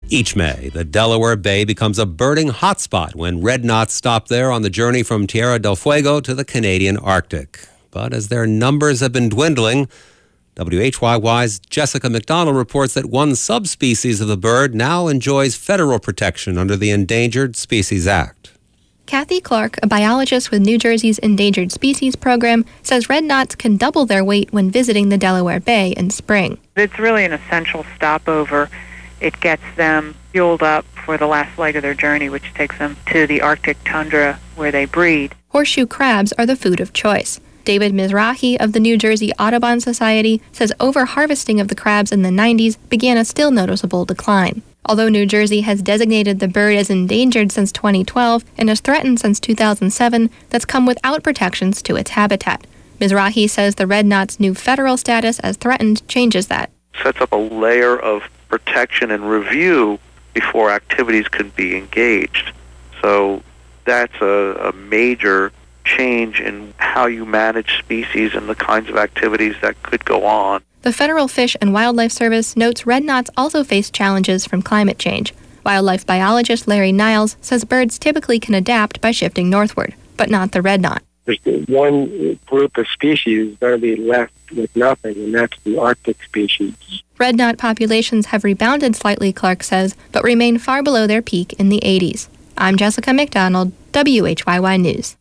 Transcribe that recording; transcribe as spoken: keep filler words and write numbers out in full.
Each May, the Delaware Bay becomes a birding hotspot when red knots stop there on the journey from Tierra del Fuego to the Canadian Arctic. But as their numbers have been dwindling, W H Y Y's Jessica McDonald reports that one subspecies of the bird now enjoys federal protection under the Endangered Species Act. Kathy Clark, a biologist with New Jersey's Endangered Species Program, says red knots can double their weight when visiting the Delaware Bay in spring. It's really an essential stopover. It gets them fueled up for the last leg of their journey, which takes them to the Arctic tundra where they breed. Horseshoe crabs are the food of choice. David Mizrahi of the New Jersey Audubon Society says over-harvesting of the crabs in the nineties began a still noticeable decline. Although New Jersey has designated the bird as endangered since twenty twelve and as threatened since two thousand seven, that's come without protections to its habitat. Mizrahi says the red knot's new federal status as threatened changes that. Sets up a layer of protection and review before activities can be engaged. So that's a, a major change in how you manage species and the kinds of activities that could go on. The Federal Fish and Wildlife Service notes red knots also face challenges from climate change. Wildlife biologist Larry Niles says birds typically can adapt by shifting northward, but not the red knot. There's one group of species going to be left with nothing, and that's the Arctic species. Red knot populations have rebounded slightly, Clark says, but remain far below their peak in the eighties. I'm Jessica McDonald, W H Y Y News.